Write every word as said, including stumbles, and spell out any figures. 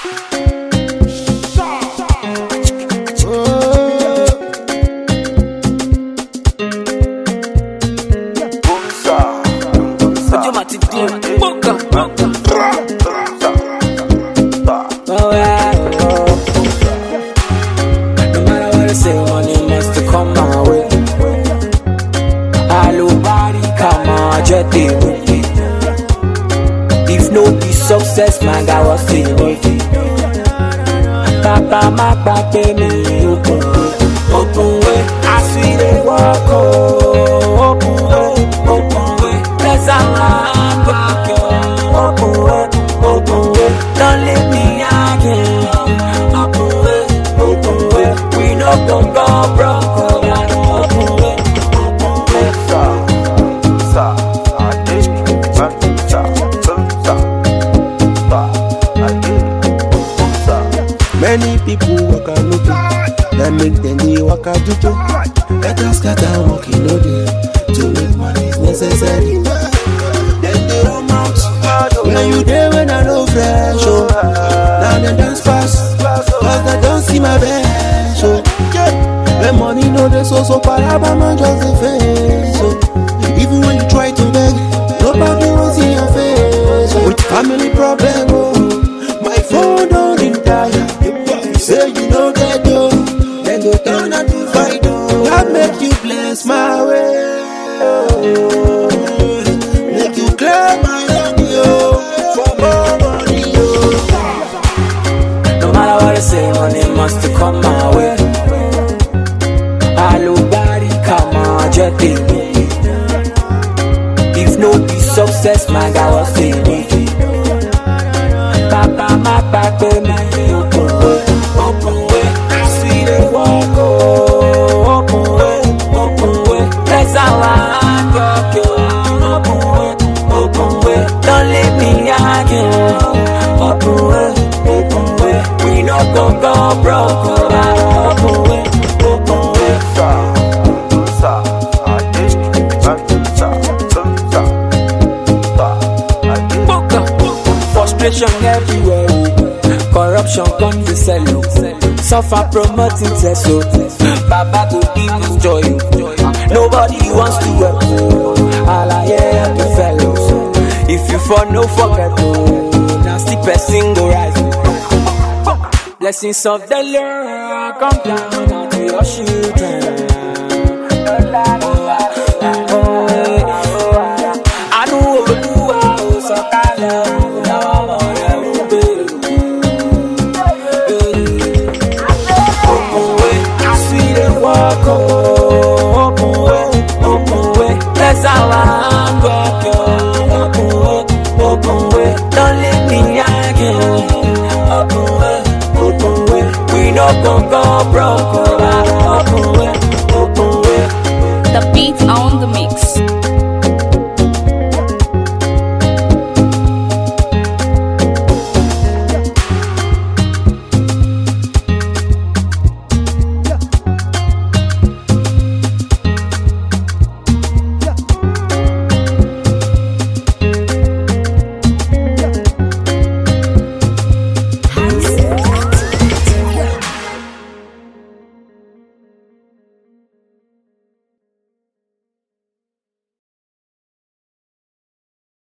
If no be success, man, that was still working. Papa, my papa, me open way, open way. I see they walk, oh, open way, open way. Let's have back, open way, open way. Don't leave me again, open way, open way. We no gon' go broke, open way, open way. Sa, sa, I did, sa, sa, sa, sa, I did, sa. Many people walk out looking, that make them they walk out juju. Better scatter walking no day, to make money is necessary. Then they run out, when you there when I know fresh, oh. Now they dance fast, cause I don't see my best, oh. The money no they so so paraba man just the face, oh. Even when you try to beg, nobody will see your face, oh. With family problem, oh. My phone don't ring tire. Say you know that though, then go turn out to fight though. God make you bless my way, oh. Make you clear my money, oh. For more money, oh. No matter what I say, money must come my way. Alubari kama jete. If no be success, my guy was still working. Papa, my papa, me open way, open way. I see they walk, oh, open way, open way. That's how I rock you. Open way, open way. Don't leave me again. Open way, open way. We no gon' go broke, open way, open way. Sa, sa, I did, sa, sa, sa, sa, I did. Frustration everywhere, corruption gone to sell you. Suffer promoting teso, Baba go give us joy. Nobody wants to work, all I hear the fellows. If you fall, no forget, nasty person go rise. Blessings of the Lord come down onto your children. I know you are so kind. Open way, open way. That's how I'm walking. Open way, open way. Don't leave me again. Open way, open way. We no gon' go broke.